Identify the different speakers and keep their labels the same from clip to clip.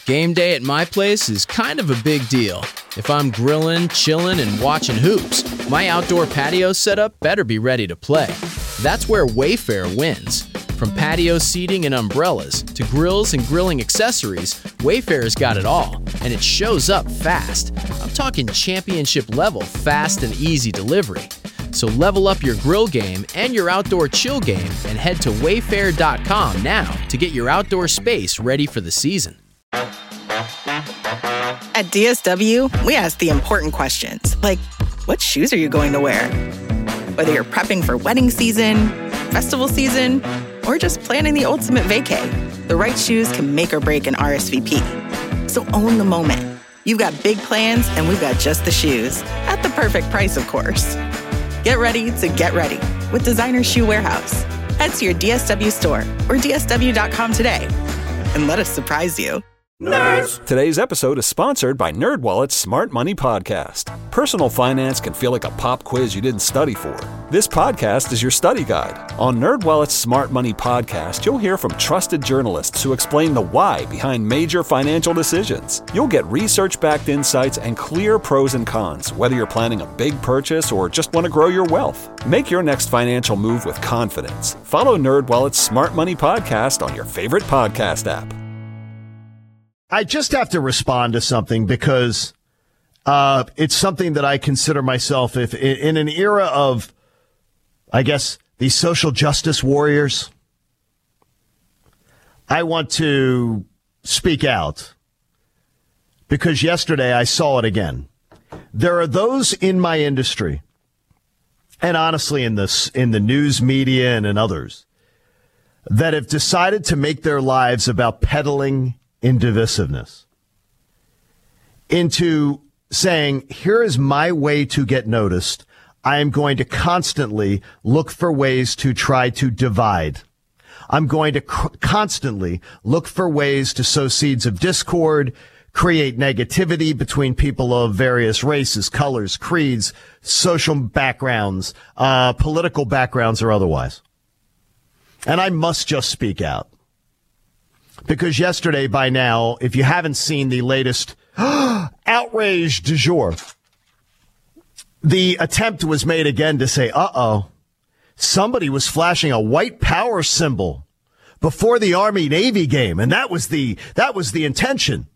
Speaker 1: Game day at my place is kind of a big deal. If I'm grilling, chilling, and watching hoops, my outdoor patio setup better be ready to play. That's where Wayfair wins. From patio seating and umbrellas to grills and grilling accessories, Wayfair's got it all, and it shows up fast. I'm talking championship level fast and easy delivery. So level up your grill game and your outdoor chill game and head to wayfair.com now to get your outdoor space ready for the season.
Speaker 2: At DSW, we ask the important questions, like, what shoes are you going to wear? Whether you're prepping for wedding season, festival season, or just planning the ultimate vacay, the right shoes can make or break an RSVP. So own the moment. You've got big plans, and we've got just the shoes. At the perfect price, of course. Get ready to get ready with Designer Shoe Warehouse. Head to your DSW store or DSW.com today and let us surprise you.
Speaker 3: Nerds! Today's episode is sponsored by NerdWallet's Smart Money Podcast. Personal finance can feel like a pop quiz you didn't study for. This podcast is your study guide. On NerdWallet's Smart Money Podcast, you'll hear from trusted journalists who explain the why behind major financial decisions. You'll get research-backed insights and clear pros and cons, whether you're planning a big purchase or just want to grow your wealth. Make your next financial move with confidence. Follow NerdWallet's Smart Money Podcast on your favorite podcast app.
Speaker 4: I just have to respond to something because it's something that I consider myself, if in an era of, I guess, these social justice warriors, I want to speak out because yesterday I saw it again. There are those in my industry, and honestly in the news media and in others, that have decided to make their lives about peddling in divisiveness, into saying, here is my way to get noticed. I am going to constantly look for ways to try to divide. I'm going to constantly look for ways to sow seeds of discord, create negativity between people of various races, colors, creeds, social backgrounds, political backgrounds, or otherwise. And I must just speak out. Because yesterday, by now, if you haven't seen the latest outrage du jour, the attempt was made again to say, somebody was flashing a white power symbol before the Army-Navy game, and that was the intention.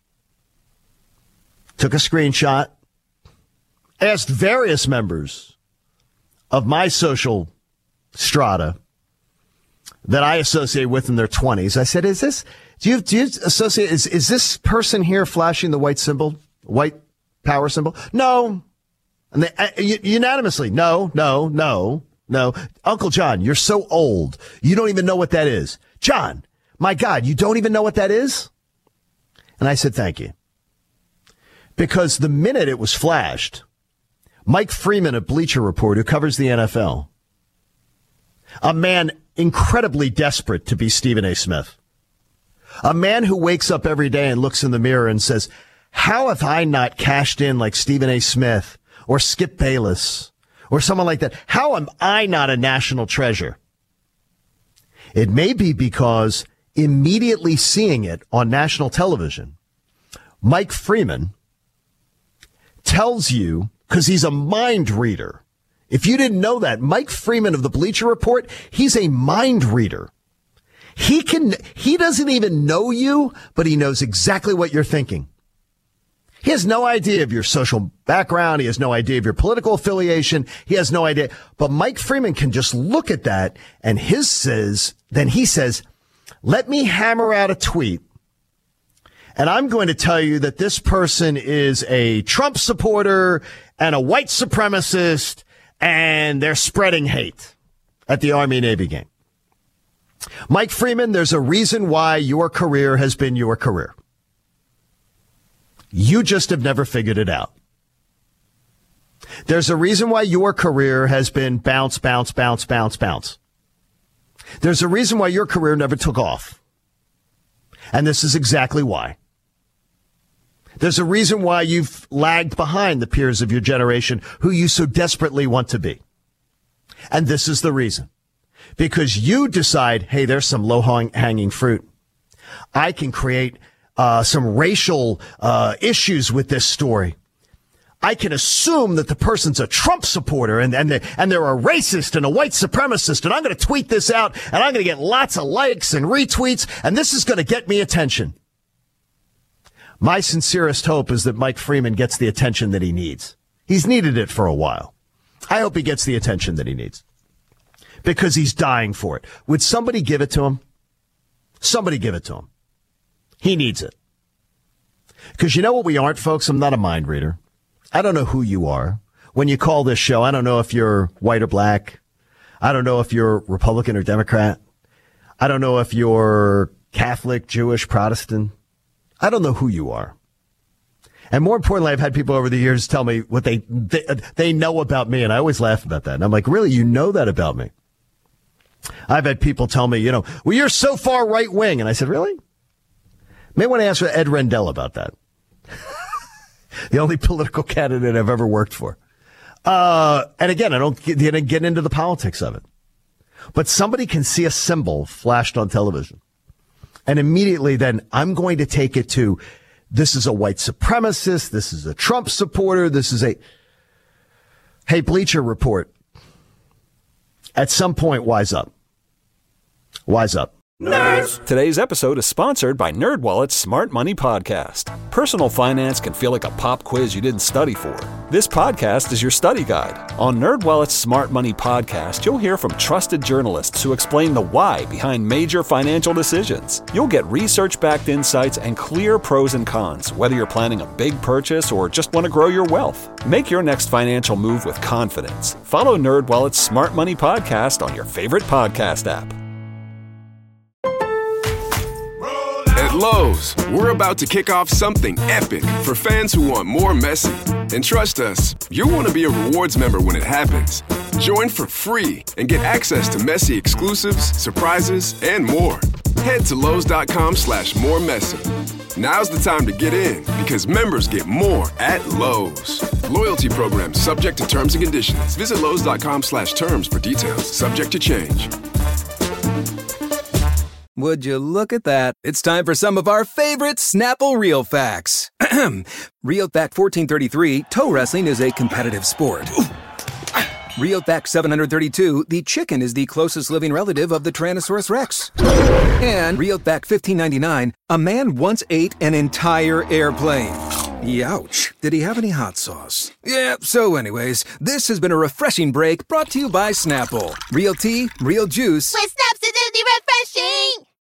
Speaker 4: Took a screenshot, asked various members of my social strata that I associate with in their 20s. I said, do you associate, is this person here flashing the white power symbol? No. And they unanimously, no. Uncle John, you're so old. You don't even know what that is. John, my God, you don't even know what that is? And I said, thank you. Because the minute it was flashed, Mike Freeman of Bleacher Report, who covers the NFL, a man incredibly desperate to be Stephen A. Smith. A man who wakes up every day and looks in the mirror and says, how have I not cashed in like Stephen A. Smith or Skip Bayless or someone like that? How am I not a national treasure? It may be because immediately seeing it on national television, Mike Freeman tells you, because he's a mind reader. If you didn't know that, Mike Freeman of the Bleacher Report, he's a mind reader. He doesn't even know you, but he knows exactly what you're thinking. He has no idea of your social background. He has no idea of your political affiliation. He has no idea. But Mike Freeman can just look at that and he says, let me hammer out a tweet. And I'm going to tell you that this person is a Trump supporter and a white supremacist, and they're spreading hate at the Army-Navy game. Mike Freeman, there's a reason why your career has been your career. You just have never figured it out. There's a reason why your career has been bounce, bounce, bounce, bounce, bounce. There's a reason why your career never took off. And this is exactly why. There's a reason why you've lagged behind the peers of your generation who you so desperately want to be. And this is the reason. Because you decide, hey, there's some low-hanging fruit. I can create some racial issues with this story, I can assume that the person's a Trump supporter and they're a racist and a white supremacist, and I'm going to tweet this out, and I'm going to get lots of likes and retweets, and this is going to get me attention. My sincerest hope is that Mike Freeman gets the attention that he needs. He's needed it for a while. I hope he gets the attention that he needs because he's dying for it. Would somebody give it to him? Somebody give it to him. He needs it. Because you know what we aren't, folks? I'm not a mind reader. I don't know who you are. When you call this show, I don't know if you're white or black. I don't know if you're Republican or Democrat. I don't know if you're Catholic, Jewish, Protestant. I don't know who you are. And more importantly, I've had people over the years tell me what they know about me, and I always laugh about that. And I'm like, really, you know that about me? I've had people tell me, well, you're so far right wing. And I said, really? May want to ask Ed Rendell about that. The only political candidate I've ever worked for. And again, I don't get into the politics of it. But somebody can see a symbol flashed on television. And immediately then I'm going to take it to, this is a white supremacist. This is a Trump supporter. This is hey, Bleacher Report. At some point, wise up. Wise up.
Speaker 3: Nerds! Today's episode is sponsored by NerdWallet's Smart Money Podcast. Personal finance can feel like a pop quiz you didn't study for. This podcast is your study guide. On NerdWallet's Smart Money Podcast, you'll hear from trusted journalists who explain the why behind major financial decisions. You'll get research-backed insights and clear pros and cons, whether you're planning a big purchase or just want to grow your wealth. Make your next financial move with confidence. Follow NerdWallet's Smart Money Podcast on your favorite podcast app.
Speaker 5: At Lowe's, we're about to kick off something epic for fans who want more Messi. And trust us, you'll want to be a rewards member when it happens. Join for free and get access to Messi exclusives, surprises, and more. Head to Lowe's.com/moremessi. Now's the time to get in because members get more at Lowe's. Loyalty program subject to terms and conditions. Visit Lowe's.com/terms for details. Subject to change.
Speaker 6: Would you look at that? It's time for some of our favorite Snapple Real Facts. Real Fact 1433, toe wrestling is a competitive sport. Real Fact 732, the chicken is the closest living relative of the Tyrannosaurus Rex. And Real Fact 1599, a man once ate an entire airplane. Youch. Did he have any hot sauce? Yeah, so anyways, this has been a refreshing break brought to you by Snapple. Real tea, real juice.
Speaker 7: With Snap's acidity refreshing!